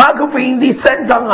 马可福音第3章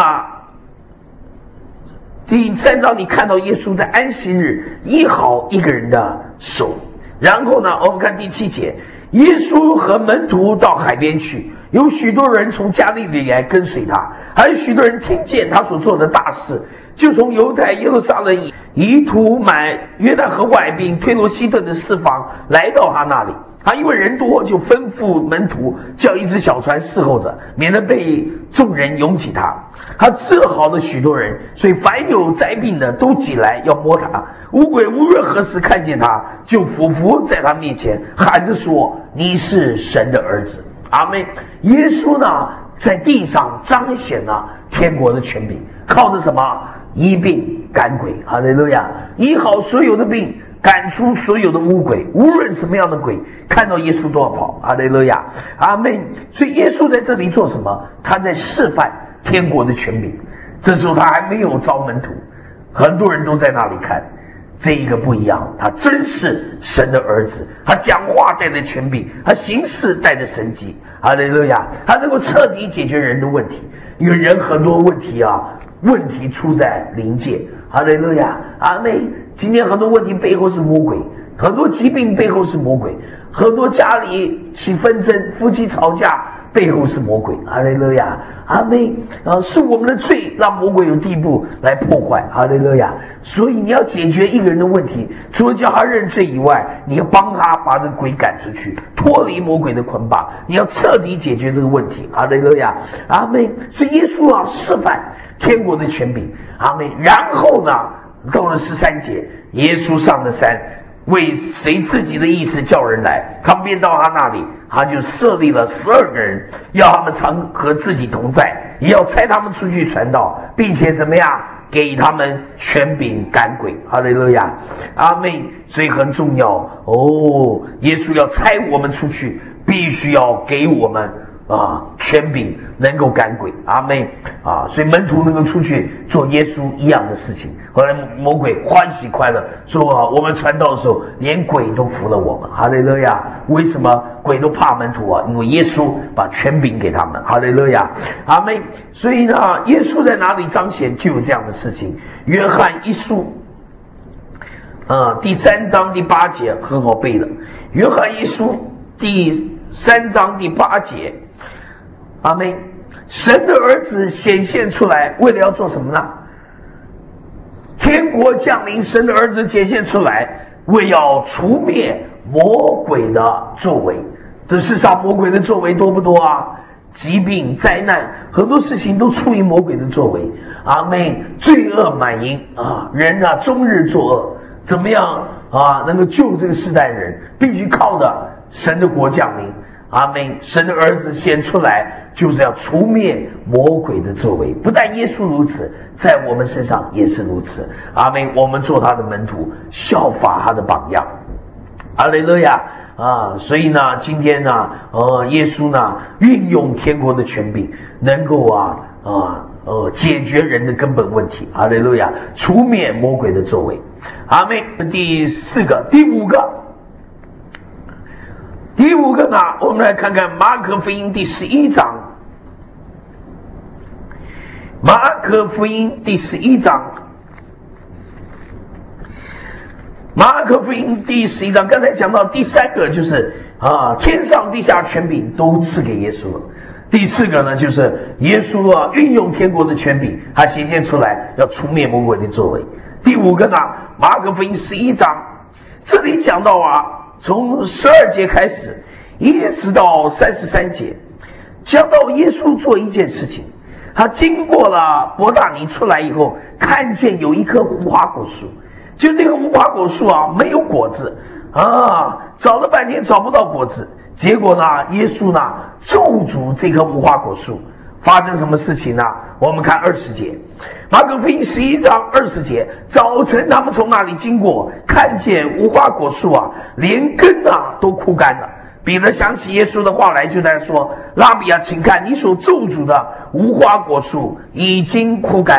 第3章你看到耶稣在安息日医好一个人的手。然后呢，我们看第7节，耶稣和门徒到海边去，有许多人从加利利来跟随他，还有许多人听见他所做的大事，就从犹太耶路撒冷以图满约旦河外并推罗西顿的4方来到他那里。他因为人多，就吩咐门徒叫一只小船侍候着，免得被众人拥挤他。他治好了许多人，所以凡有灾病的都挤来要摸他。污鬼无论何时看见他，就俯伏在他面前，喊着说：你是神的儿子。阿们。耶稣呢，在地上彰显了天国的权柄，靠着什么？医病赶鬼。哈利路亚！医好所有的病，赶出所有的污鬼，无论什么样的鬼，看到耶稣都要跑。哈利路亚！阿们。所以耶稣在这里做什么？他在示范天国的权柄。这时候他还没有招门徒，很多人都在那里看。这一个不一样，他真是神的儿子，他讲话带着权柄，他行事带着神迹。哈利路亚！他能够彻底解决人的问题，因为人很多问题问题出在灵界。哈利路亚！阿们。今天很多问题背后是魔鬼，很多疾病背后是魔鬼，很多家里起纷争，夫妻吵架背后是魔鬼。哈利路亚！阿们。是我们的罪让魔鬼有地步来破坏。哈利路亚！所以你要解决一个人的问题，除了叫他认罪以外，你要帮他把这个鬼赶出去，脱离魔鬼的捆绑，你要彻底解决这个问题。哈利路亚！阿们。所以耶稣示范天国的权柄。阿们。然后呢，到了13节，耶稣上了山，为随自己的意思叫人来，他们便到他那里，他就设立了12个人，要他们常和自己同在，也要差他们出去传道，并且怎么样，给他们权柄赶鬼。哈利路亚！阿们。所以很重要耶稣要差我们出去，必须要给我们权柄能够赶鬼。阿们。所以门徒能够出去做耶稣一样的事情，后来魔鬼欢喜快乐说我们传道的时候连鬼都服了我们。哈利路亚！为什么鬼都怕门徒因为耶稣把权柄给他们。哈利路亚！阿们。所以呢，耶稣在哪里彰显就有这样的事情。约翰一书第3章第8节很好背的。约翰一书第3章第8节，阿们。神的儿子显现出来，为了要做什么呢？天国降临，神的儿子显现出来，为要除灭魔鬼的作为。这世上魔鬼的作为多不多疾病灾难，很多事情都出于魔鬼的作为。阿们。罪恶满盈人终日作恶，怎么样能够救这个世代人，必须靠着神的国降临。阿们。神的儿子显出来，就是要除灭魔鬼的作为。不但耶稣如此，在我们身上也是如此。阿们。我们做他的门徒，效法他的榜样。哈利路亚！所以呢，今天呢，耶稣呢，运用天国的权柄，能够解决人的根本问题。哈利路亚！除灭魔鬼的作为。阿们。第五个呢，我们来看看马可福音第11章。马可福音第11章，马可福音第11章，刚才讲到第3个就是天上地下权柄都赐给耶稣了。第4个呢，就是耶稣运用天国的权柄，他显现出来要除灭魔鬼的作为。第5个呢，马可福音11章，这里讲到从12节开始一直到33节，讲到耶稣做一件事情。他经过了伯大尼出来以后，看见有一棵无花果树，就这个无花果树没有果子找了半天找不到果子。结果呢，耶稣呢咒诅这棵无花果树。发生什么事情呢？我们看20节，马可福音11章20节，早晨他们从那里经过，看见无花果树连根都枯干了。彼得想起耶稣的话来，就在说：拉比请看，你所咒诅的无花果树已经枯干了。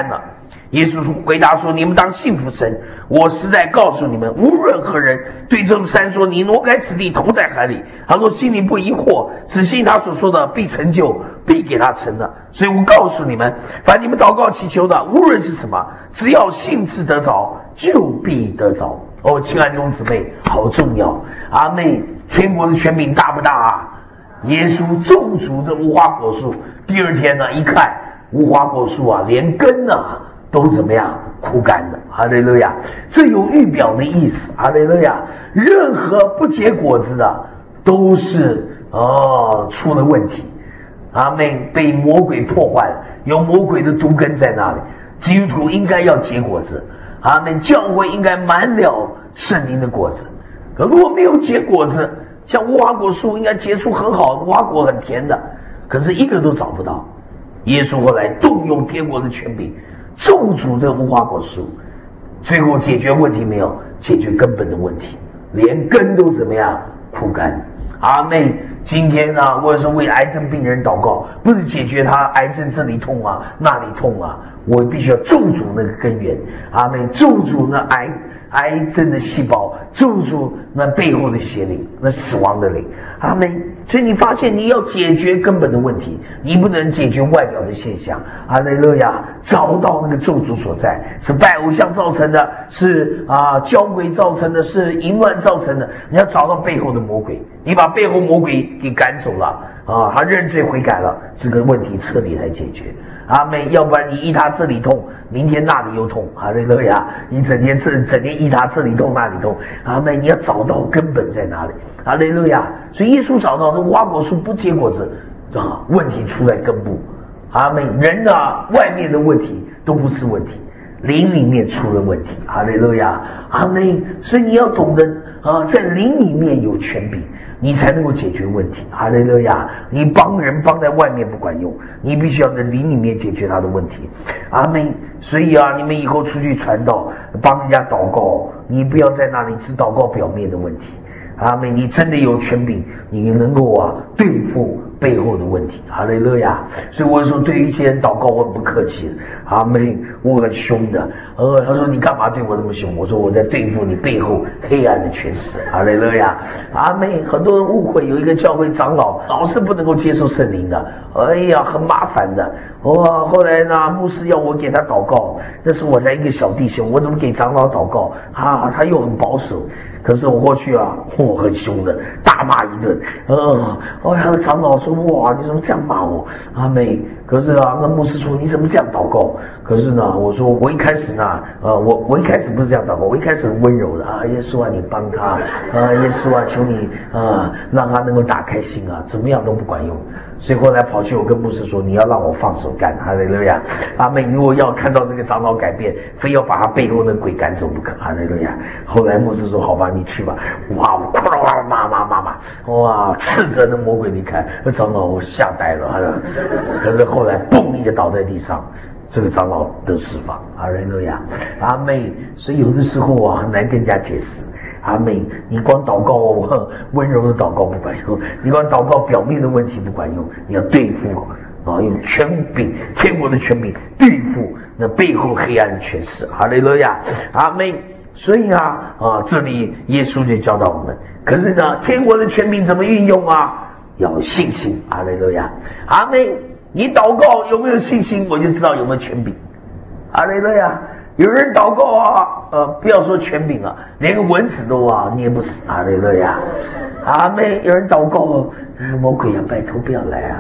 耶稣回答说：“你们当信服神，我实在告诉你们，无论何人对这座山说，你挪开此地，投在海里，他若心里不疑惑，只信他所说的必成就，必给他成了。所以我告诉你们，凡你们祷告祈求的，无论是什么，只要信自得着，就必得着。”哦，亲爱的弟兄姊妹，好重要！阿妹，天国的权柄大不大啊？耶稣咒诅这无花果树，第二天呢，一看无花果树啊，连根啊都怎么样枯干了。哈利路亚！这有预表的意思。哈利路亚！任何不结果子的都是出了问题。阿妹，被魔鬼破坏了，有魔鬼的毒根在那里。基督徒应该要结果子。阿妹，教会应该满了圣灵的果子。可如果没有结果子，像无花果树应该结出很好的无花果，很甜的，可是一个都找不到。耶稣后来动用天国的权柄，咒诅这无花果树，最后解决问题没有？解决根本的问题，连根都怎么样枯干。阿妹，今天呢，我也是为癌症病人祷告，不是解决他癌症这里痛啊那里痛啊，我必须要咒诅那个根源。阿妹，咒诅那癌症的细胞，咒诅那背后的邪灵，那死亡的灵。阿妹，所以你发现你要解决根本的问题，你不能解决外表的现象。阿雷勒呀，找到那个咒诅所在，是拜偶像造成的，是交鬼造成的，是淫乱造成的。你要找到背后的魔鬼，你把背后魔鬼给赶走了他认罪悔改了，这个问题彻底来解决。阿妹，要不然你医他这里痛，明天那里又痛。哈利路亚！你整天医他这里痛那里痛。阿妹，你要找到根本在哪里。哈利路亚！所以耶稣找到这无花果树不结果子问题出在根部。阿妹，人外面的问题都不是问题，灵里面出了问题。哈利路亚！阿妹，所以你要懂得在灵里面有权柄，你才能够解决问题。哈利路亚！你帮人帮在外面不管用，你必须要在灵里面解决他的问题。阿妹，所以你们以后出去传道，帮人家祷告，你不要在那里只祷告表面的问题。阿妹，你真的有权柄，你能够对付背后的问题。哈利路亚！所以我说，对于一些人祷告，我很不客气。阿妹，我很凶的。他说你干嘛对我这么凶？我说我在对付你背后黑暗的权势。哈利路亚！阿妹，很多人误会，有一个教会长老老是不能够接受圣灵的，哎呀，很麻烦的。后来呢，牧师要我给他祷告，那时候我才一个小弟兄，我怎么给长老祷告？他又很保守。可是我过去我很凶的，大骂一顿。那长老说：“哇，你怎么这样骂我？”阿妹，可是那牧师说：“你怎么这样祷告？”可是呢，我说我一开始呢，我一开始不是这样祷告，我一开始很温柔的耶稣你帮他，耶稣求你让他能够打开心怎么样都不管用。所以后来跑去我跟牧师说：“你要让我放手干。”哈利路亚！阿妹，如果要看到这个长老改变，非要把他背后的鬼赶走不可。哈利路亚！后来牧师说：“好吧，你去吧。”哇，我哐啦骂，哇，斥责那魔鬼离开。那长老我吓呆了，可是后来嘣一个倒在地上，这个长老得释放。哈利路亚！阿妹，所以有的时候很难跟人家解释。阿妹，你光祷告温柔的祷告不管用，你光祷告表面的问题不管用，你要对付用权柄，天国的权柄对付那背后黑暗的权势。哈利路亚！阿妹，所以这里耶稣就教导我们，可是呢，天国的权柄怎么运用要有信心。哈利路亚！阿妹，你祷告有没有信心，我就知道有没有权柄。哈利路亚！有人祷告不要说权柄连个蚊子都捏不死。哈利路亚！阿妹，有人祷告魔鬼拜托不要来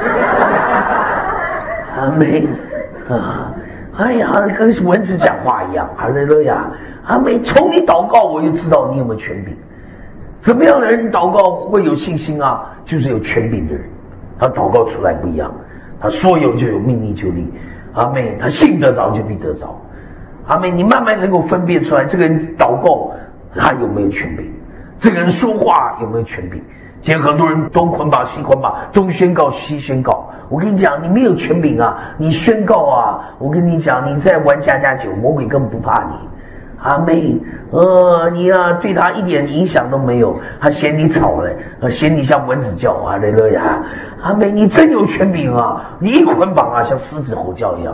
阿妹哎呀，跟蚊子讲话一样。哈利路亚！阿妹，从你祷告我就知道你有没有权柄。怎么样的人祷告会有信心就是有权柄的人，他祷告出来不一样，他说有就有，命立就立。阿妹，他信得着就必得着。阿妹，你慢慢能够分辨出来，这个人祷告他有没有权柄，这个人说话有没有权柄。现在很多人东捆绑西捆绑，东宣告西宣告。我跟你讲，你没有权柄你宣告我跟你讲，你在玩家家酒，魔鬼根本不怕你。阿妹，你对他一点影响都没有，他嫌你吵嘞，嫌你像蚊子叫。哈利路亚！阿妹，你真有权柄你一捆绑像狮子吼叫一样。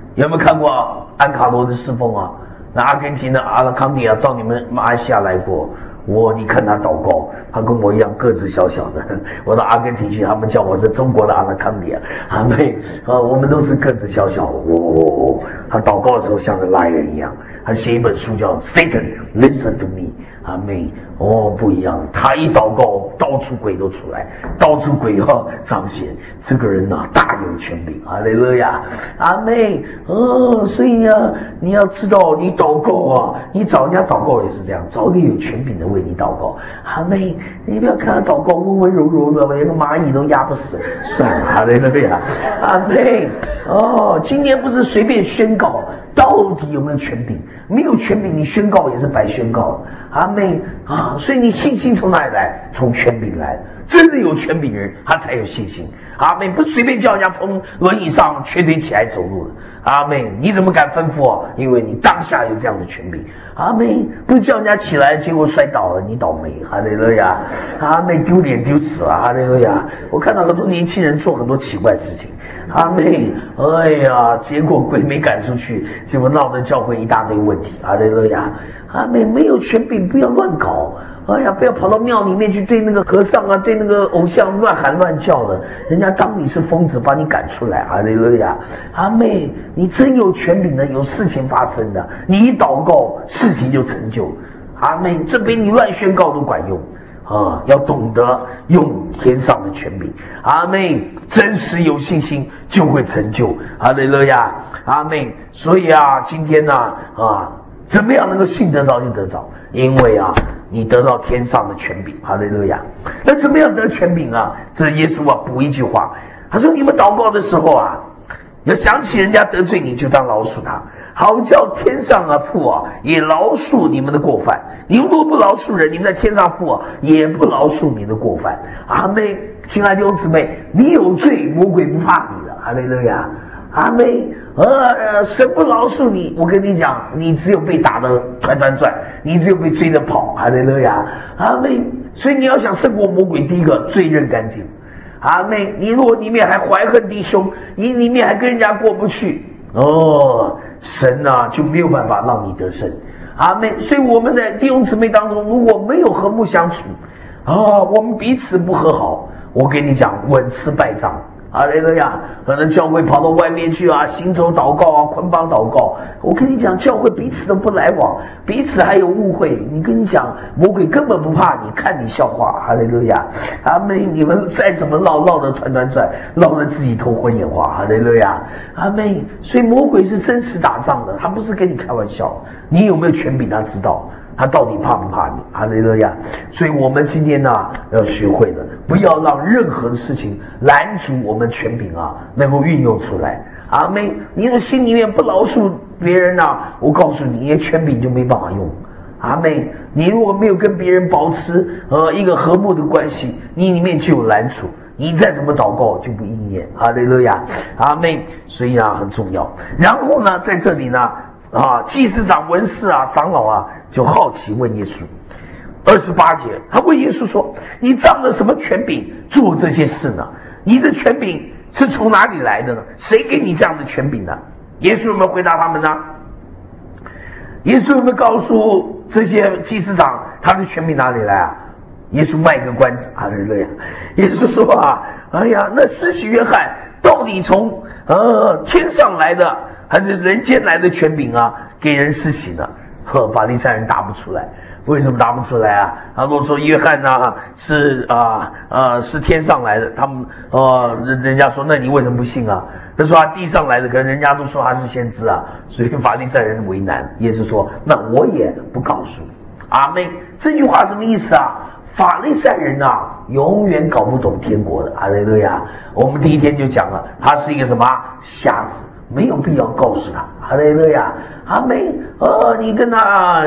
有没有看过安卡罗的侍奉啊？那阿根廷的阿拉康迪亚到你们马来西亚来过，你看他祷告，他跟我一样个子小小的。我到阿根廷去，他们叫我是中国的阿拉康迪亚，我们都是个子小小的。他祷告的时候像个 lion 一样，他写一本书叫 Satan Listen to Me， 阿妹，不一样，他一祷告，到处鬼都出来，到处鬼彰显这个人大有权柄，哈利路亚，阿妹，所以你要知道，你祷告你找人家祷告也是这样，找一个有权柄的为你祷告，阿妹，你不要看他祷告温温柔柔的，连个蚂蚁都压不死，算了，哈利路亚，阿妹，今天不是随便宣告，到底有没有权柄？没有权柄，你宣告也是白宣告，阿妹所以你信心从哪里来？从权柄来，真的有权柄人，他才有信心。阿妹，不随便叫人家从轮椅上瘸腿起来走路的。阿妹，你怎么敢吩咐因为你当下有这样的权柄。阿妹，不是叫人家起来，结果摔倒了，你倒霉。哈利路亚，阿妹，丢脸丢死了。哈利路亚，我看到很多年轻人做很多奇怪事情。阿妹，结果鬼没赶出去，结果闹得教会一大堆问题。哈利路亚，阿妹，没有权柄不要乱搞。不要跑到庙里面去对那个和尚对那个偶像乱喊乱叫的，人家当你是疯子，把你赶出来。哈利路亚，阿妹，你真有权柄的，有事情发生的，你一祷告，事情就成就。阿妹，这边你乱宣告都管用要懂得用天上的权柄。阿妹，真实有信心就会成就。哈利路亚，阿妹，所以今天怎么样能够信得着就得着？因为你得到天上的权柄。哈利路亚。那怎么样得权柄这耶稣补一句话，他说你们祷告的时候要想起人家得罪你，就当饶恕他，好叫天上父也饶恕你们的过犯。你们若不饶恕人，你们在天上父也不饶恕你的过犯。阿妹，亲爱的弟兄姊妹，你有罪，魔鬼不怕你的。哈利路亚，阿妹，神不饶恕你，我跟你讲，你只有被打得团团转，你只有被追着跑。哈利路亚，阿妹，所以你要想胜过魔鬼，第一个罪认干净。阿妹，你如果里面还怀恨弟兄，你里面还跟人家过不去，神就没有办法让你得胜。阿妹，所以我们在弟兄姊妹当中，如果没有和睦相处，我们彼此不和好，我跟你讲，稳吃败仗。哈利路亚，可能教会跑到外面去行走祷告捆绑祷告。我跟你讲，教会彼此都不来往，彼此还有误会。你跟你讲，魔鬼根本不怕你，看你笑话。哈利路亚，阿妹，你们再怎么绕得团团转，绕得自己头昏眼花。哈利路亚，阿妹，所以魔鬼是真实打仗的，他不是跟你开玩笑。你有没有权柄，他知道。他到底怕不怕你？哈利路亚！所以我们今天要学会了，不要让任何的事情拦阻我们权柄能够运用出来。阿妹，你的心里面不饶恕别人我告诉你，你的权柄就没办法用。阿妹，你如果没有跟别人保持一个和睦的关系，你里面就有拦阻，你再怎么祷告就不应验。哈利路亚，阿妹，所以很重要。然后在这里祭司长、文士长老就好奇问耶稣。28节，他问耶稣说：“你仗着什么权柄做这些事呢？你的权柄是从哪里来的呢？谁给你这样的权柄呢？”耶稣有没有回答他们呢？耶稣有没有告诉这些祭司长他的权柄哪里来耶稣卖个关子。哈利路亚，耶稣说那施洗约翰到底从天上来的还是人间来的权柄给人施洗呢？法利赛人答不出来。为什么答不出来他如果说约翰是天上来的，他们人家说那你为什么不信他说他地上来的，可能人家都说他是先知所以法利赛人为难。耶稣说那我也不告诉你。阿妹，这句话什么意思法利赛人永远搞不懂天国的。哈利路亚，我们第一天就讲了，他是一个什么瞎子，没有必要告诉他。哈利路亚，阿妹，你跟他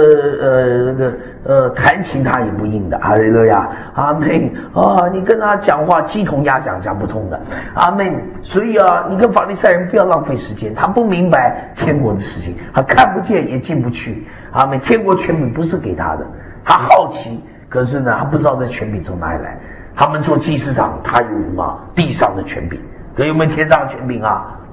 弹琴他也不应的。哈利路亚，阿妹，你跟他讲话鸡同鸭讲，讲不通的。阿妹，所以你跟法利赛人不要浪费时间，他不明白天国的事情，他看不见也进不去。阿妹，天国权柄不是给他的，他好奇，可是呢他不知道这权柄从哪里来。他们做祭司长，他有什么地上的权柄，可有没有天上的权柄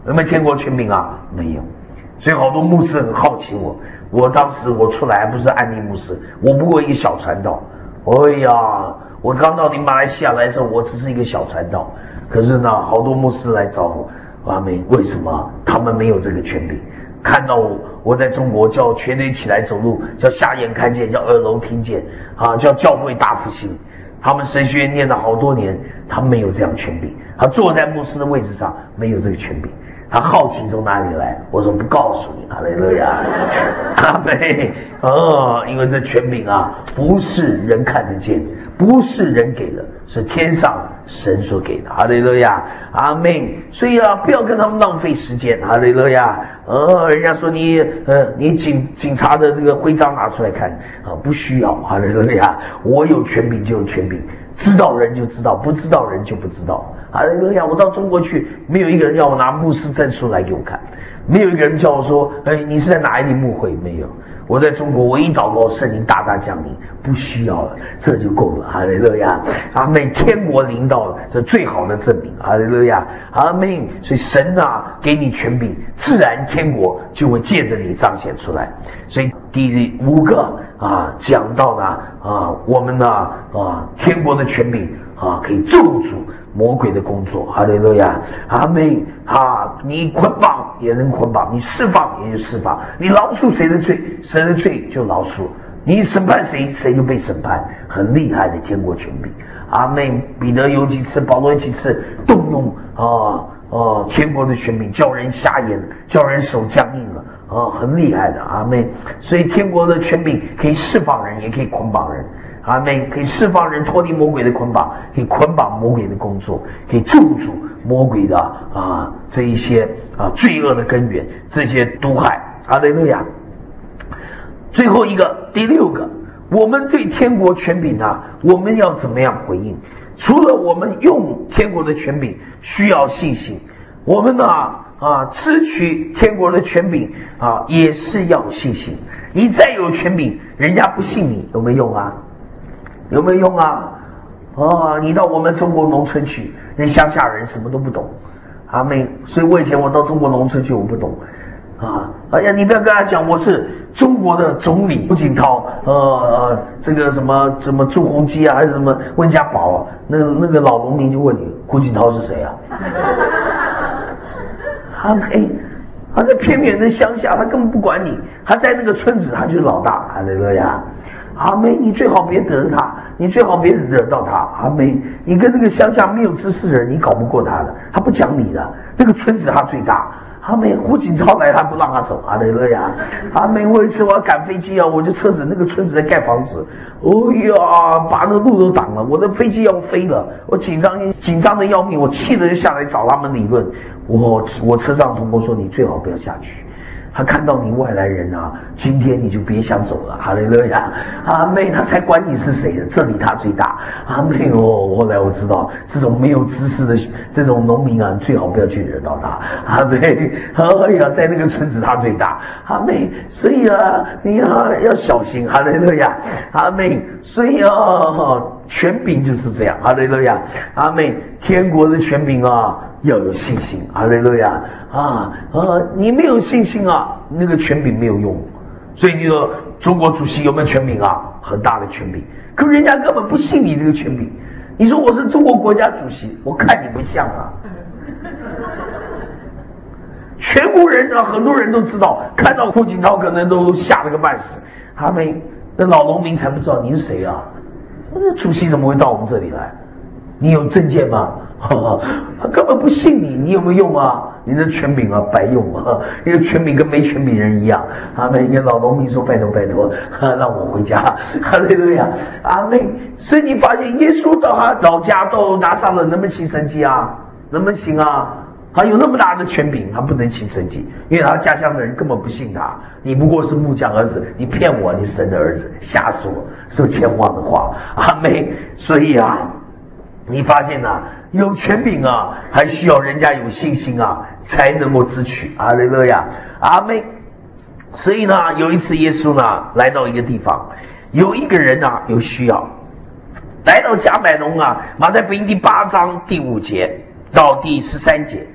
有没有天国权柄啊？没有。所以好多牧师很好奇我当时我出来不是安利牧师，我不过一个小传道。哎呀，我刚到你马来西亚来的时候，我只是一个小传道。可是呢，好多牧师来找我，阿们，为什么？他们没有这个权柄。看到我在中国叫瘸腿起来走路，叫瞎眼看见，叫耳聋听见，叫教会大复兴。他们神学院念了好多年，他没有这样权柄。他坐在牧师的位置上，没有这个权柄。他好奇从哪里来？我说不告诉你，哈利路亚，阿妹，因为这权柄啊，不是人看得见，不是人给的，是天上神所给的，哈利路亚，阿妹。所以啊，不要跟他们浪费时间，哈利路亚。人家说你警察的这个徽章拿出来看啊，不需要，哈利路亚。我有权柄就有权柄，知道人就知道，不知道人就不知道。哈利路亚！我到中国去，没有一个人要我拿牧师证书来给我看，没有一个人叫我说：“你是在哪一里牧会？”没有。我在中国，我一祷告，圣灵大大降临，不需要了，这就够了。哈利路亚！阿们，天国临到了，这最好的证明。哈利路亚！阿们。所以神啊，给你权柄，自然天国就会借着你彰显出来。所以第5个讲到呢我们呢天国的权柄可以咒诅魔鬼的工作。哈利路亚，阿们。你捆绑也能捆绑，你释放也就释放，你饶恕谁的罪，神的罪就饶恕，你审判谁，谁就被审判。很厉害的天国权柄。阿们。彼得有几次，保罗有几次动用天国的权柄，叫人瞎眼，叫人手僵硬了很厉害的。阿们。所以天国的权柄可以释放人，也可以捆绑人。阿们，可以释放人脱离魔鬼的捆绑，可以捆绑魔鬼的工作，可以咒诅魔鬼的这一些罪恶的根源，这些毒害。哈利路亚。最后一个，第6个，我们对天国权柄我们要怎么样回应？除了我们用天国的权柄需要信心，我们支取天国的权柄也是要信心。你再有权柄，人家不信你，有没有用啊？有没有用啊？你到我们中国农村去，那乡下人什么都不懂。阿们。所以我以前我到中国农村去，我不懂哎呀，你不要跟他讲我是中国的总理胡锦涛，这个什么朱镕基还是什么温家宝那个老农民就问你胡锦涛是谁啊？阿们。他在偏远的乡下，他根本不管你，他在那个村子他就是老大。哈利路亚。阿们，你最好别得他，你最好别惹到他。阿们，你跟那个乡下没有知识的人，你搞不过他的，他不讲理的。那个村子他最大。阿们，胡锦涛来他不让他走。哈利路亚。阿们，我一次我要赶飞机我就车子那个村子在盖房子，把那路都挡了，我的飞机要飞了，我紧张的要命，我气得就下来找他们理论。我车上同工说你最好不要下去。他看到你外来人今天你就别想走了。哈利路亚。阿们，他才管你是谁的，这里他最大。阿们。后来我知道这种没有知识的这种农民你最好不要去惹到他。阿们。哎呀，在那个村子他最大。阿们。所以你要小心。哈利路亚。阿们。所以权柄就是这样。哈利路亚。阿们。天国的权柄要有信心。哈利路亚。你没有信心那个权柄没有用。所以你说中国主席有没有权柄很大的权柄，可人家根本不信你这个权柄。你说我是中国国家主席，我看你不像全国人很多人都知道，看到胡锦涛可能都吓了个半死。他们那老农民才不知道你是谁那主席怎么会到我们这里来？你有证件吗？他根本不信你，你有没有用你的权柄白用你的权柄跟没权柄人一样。阿们。一个老农民说拜托让我回家。哈利路亚。阿们。所以你发现耶稣到他老家到拿撒勒能不能行神迹能不能行他有那么大的权柄，他不能行神迹，因为他家乡的人根本不信他。你不过是木匠儿子，你骗我，你神的儿子，瞎说健忘的话。阿们。所以你发现有权柄还需要人家有信心才能够支取。哈利路亚。阿们。所以有一次耶稣来到一个地方，有一个人有需要，来到迦百农马太福音第8章第5节到第13节。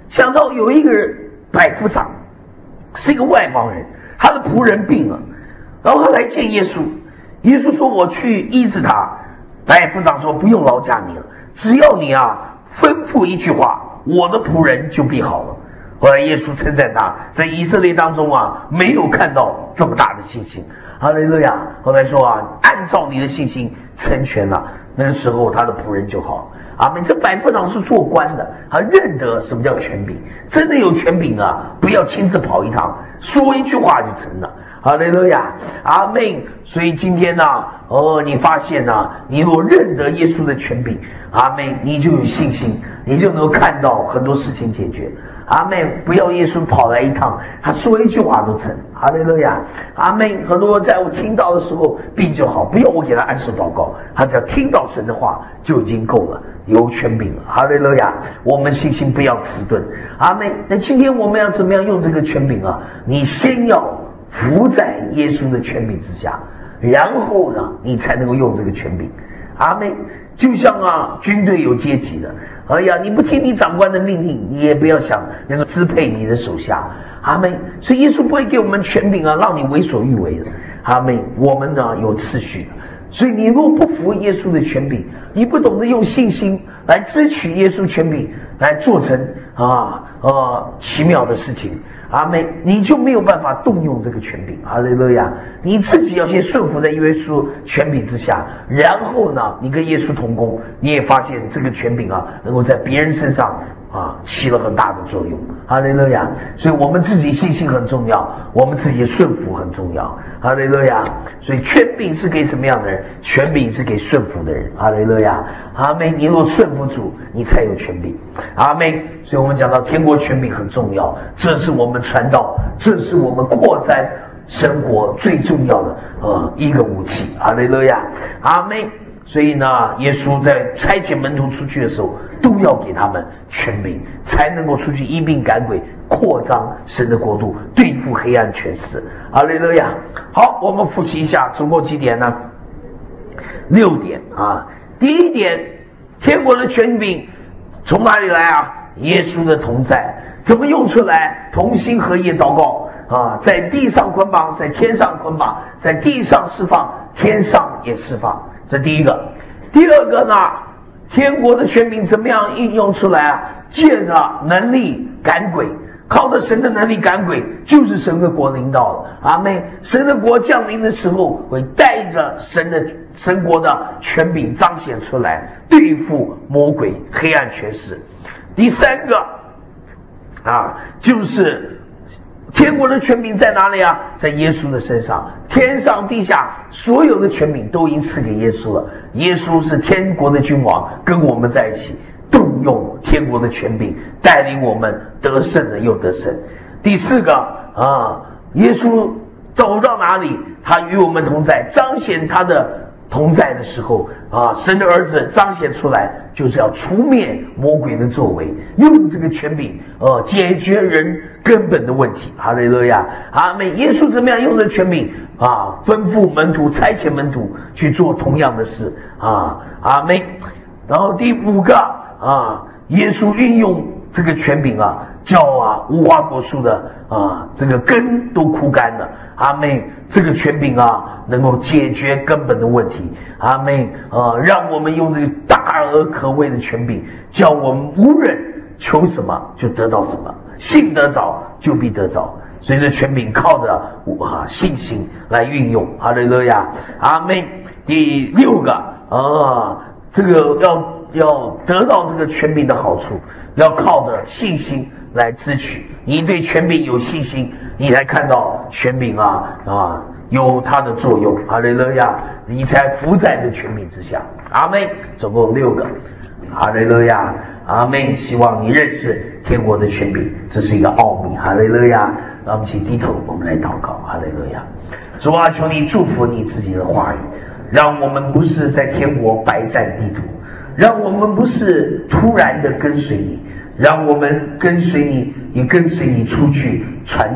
想到有一个百夫长是一个外邦人，他的仆人病了，然后他来见耶稣，耶稣说我去医治他。百夫长说不用劳驾你了，只要你吩咐一句话，我的仆人就必好了。后来耶稣称赞他，在以色列当中没有看到这么大的信心。哈利路亚！后来说按照你的信心成全了，那时候他的仆人就好了。阿们。这百夫长是做官的，他认得什么叫权柄，真的有权柄不要亲自跑一趟，说一句话就成了。哈利路亚，阿们。所以今天你发现你若认得耶稣的权柄，阿们，你就有信心，你就能够看到很多事情解决。阿们，不要耶稣跑来一趟，他说一句话都成。哈利路亚，阿们。很多在我听到的时候病就好，不要我给他按手祷告，他只要听到神的话就已经够了，有权柄了。哈利路亚，我们信心不要迟钝。阿们。那今天我们要怎么样用这个权柄你先要服在耶稣的权柄之下，然后呢你才能够用这个权柄。阿们。就像军队有阶级的，哎呀，你不听你长官的命令，你也不要想能够支配你的手下。阿们。所以耶稣不会给我们权柄让你为所欲为的。阿们。我们有次序的，所以你若不服耶稣的权柄，你不懂得用信心来支取耶稣权柄，来做成奇妙的事情，阿们，你就没有办法动用这个权柄。哈利路亚！你自己要先顺服在耶稣权柄之下，然后呢你跟耶稣同工，你也发现这个权柄能够在别人身上起了很大的作用。哈利路亚！所以我们自己信心很重要，我们自己顺服很重要。哈利路亚！所以权柄是给什么样的人？权柄是给顺服的人。哈利路亚！阿们。你若顺服主，你才有权柄。阿们。所以我们讲到天国权柄很重要，这是我们传道，这是我们扩展生活最重要的一个武器。哈利路亚！阿们。所以呢，耶稣在差遣门徒出去的时候，都要给他们权柄，才能够出去医病赶鬼，扩张神的国度，对付黑暗权势。哈利路亚！好，我们复习一下，总共几点呢？6点第一点，天国的权柄从哪里来耶稣的同在。怎么用出来？同心合意祷告在地上捆绑，在天上捆绑，在地上释放，天上也释放。这第一个。第二个呢，天国的权柄怎么样应用出来借着能力赶鬼，靠着神的能力赶鬼，就是神的国临到了。阿们。神的国降临的时候，会带着神国的权柄彰显出来，对付魔鬼黑暗权势。第三个就是天国的权柄在哪里在耶稣的身上。天上地下所有的权柄都已经赐给耶稣了，耶稣是天国的君王，跟我们在一起动用天国的权柄，带领我们得胜的又得胜。第四个耶稣走到哪里，他与我们同在，彰显他的同在的时候神的儿子彰显出来，就是要除灭魔鬼的作为，用这个权柄解决人根本的问题。哈利路亚！阿们。耶稣怎么样用这权柄吩咐门徒，差遣门徒去做同样的事阿们。然后第5个耶稣运用这个权柄叫无花果树的这个根都枯干了。阿们。这个权柄能够解决根本的问题。阿们。让我们用这个大而可畏的权柄，叫我们无人求什么就得到什么，信得着就必得着。所以这权柄靠着信心来运用。哈利路亚！阿们。第6个这个要得到这个权柄的好处，要靠着信心来支取。你对权柄有信心，你才看到权柄有它的作用。哈利路亚！你才服在这权柄之下。阿们。总共6个。哈利路亚！阿们。希望你认识天国的权柄，这是一个奥秘。哈利路亚！让我们请低头，我们来祷告。哈利路亚！主求你祝福你自己的话语，让我们不是在天国白占地图，让我们不是突然的跟随你，让我们跟随你，也跟随你出去传道，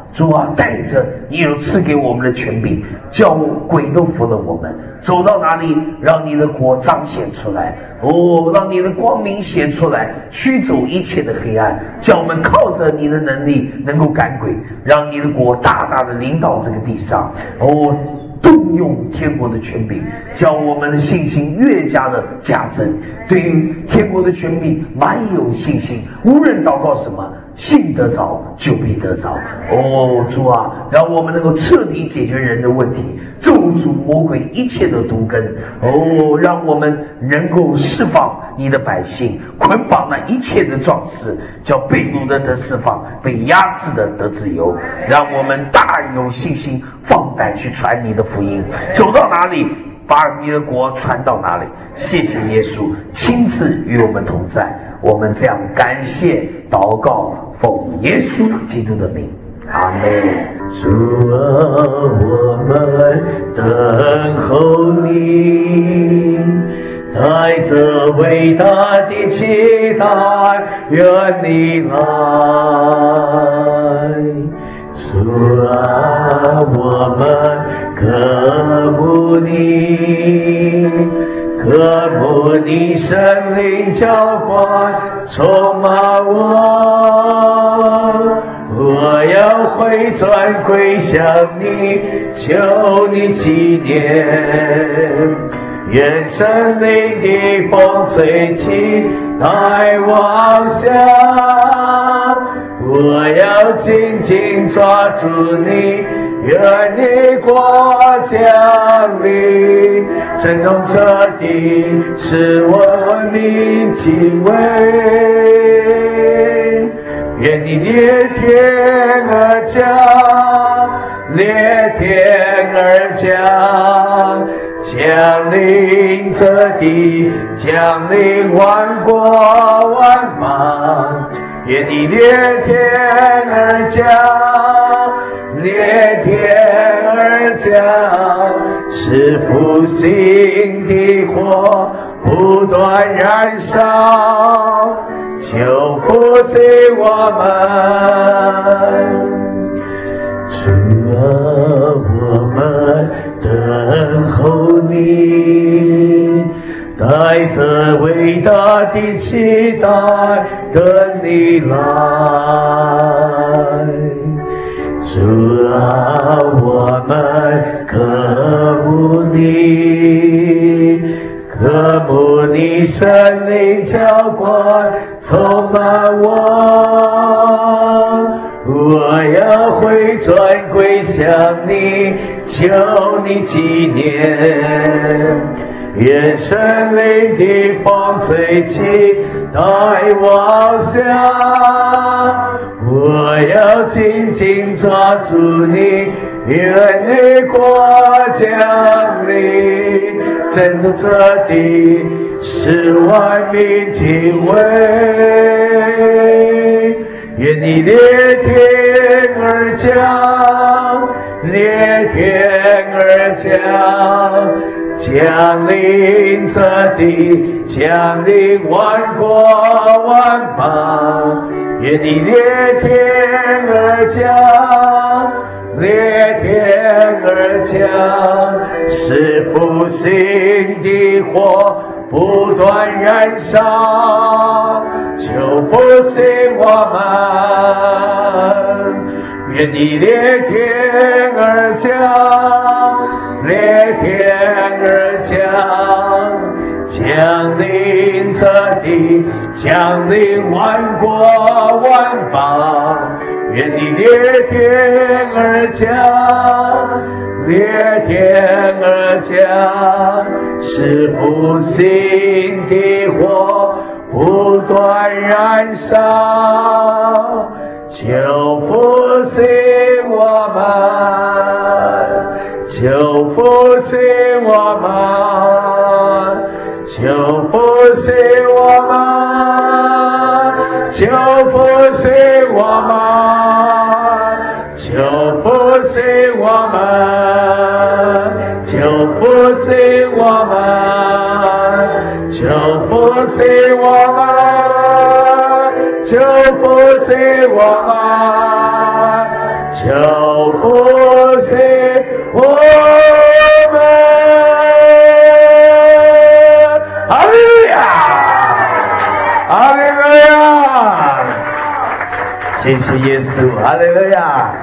主啊，带着你有赐给我们的权柄，叫鬼都服了我们。走到哪里，让你的国彰显出来，让你的光明显出来，驱走一切的黑暗，叫我们靠着你的能力能够赶鬼，让你的国大大的领导这个地上。动用天国的权柄，叫我们的信心越加的加增，对于天国的权柄满有信心，无论祷告什么，信得着就必得着。主啊，让我们能够彻底解决人的问题，咒诅魔鬼一切的毒根。让我们能够释放你的百姓，捆绑了一切的壮士，叫被掳的得释放，被压制的得自由。让我们大有信心，放胆去传你的福音，走到哪里把你的国传到哪里。谢谢耶稣亲自与我们同在，我们这样感谢祷告，奉耶稣基督的名，阿们。 主啊，我们等候你，带着伟大的期待，愿你来。主啊，我们渴慕你，渴慕你圣灵浇灌充满我要回转归向你，求你纪念，愿圣灵的风吹起带往下，我要紧紧抓住你，愿你国降临，震动这地，使我闻名敬畏。愿你裂天而降，裂天而降，降临这地，降临万国万邦。愿你裂天而降，裂天而降，使复兴的火不断燃烧，求复兴我们。主啊，我们等候你，带着伟大的期待等你来。主啊，我们渴慕你，渴慕你圣灵浇灌充满我要回转归向你，求你纪念，愿圣灵的风吹起带往下，我要紧紧抓住你，愿你国降临，震动这地，使万民敬畏。愿你裂天而降，裂天而降，降临这地，降临万国万邦。愿你裂天而降，裂天而降，使复兴的火不断燃烧，求复兴我们。愿你裂天而降，裂天而降，降临这地，降临万国万邦。愿你裂天而降，裂天而降，使复兴的火不断燃烧，求复兴我们，求复兴我们，求复兴我们，求复兴我们，求复兴我们，求复兴我们，求复兴我们，求复兴我们，求谢谢耶稣，哈利路亚。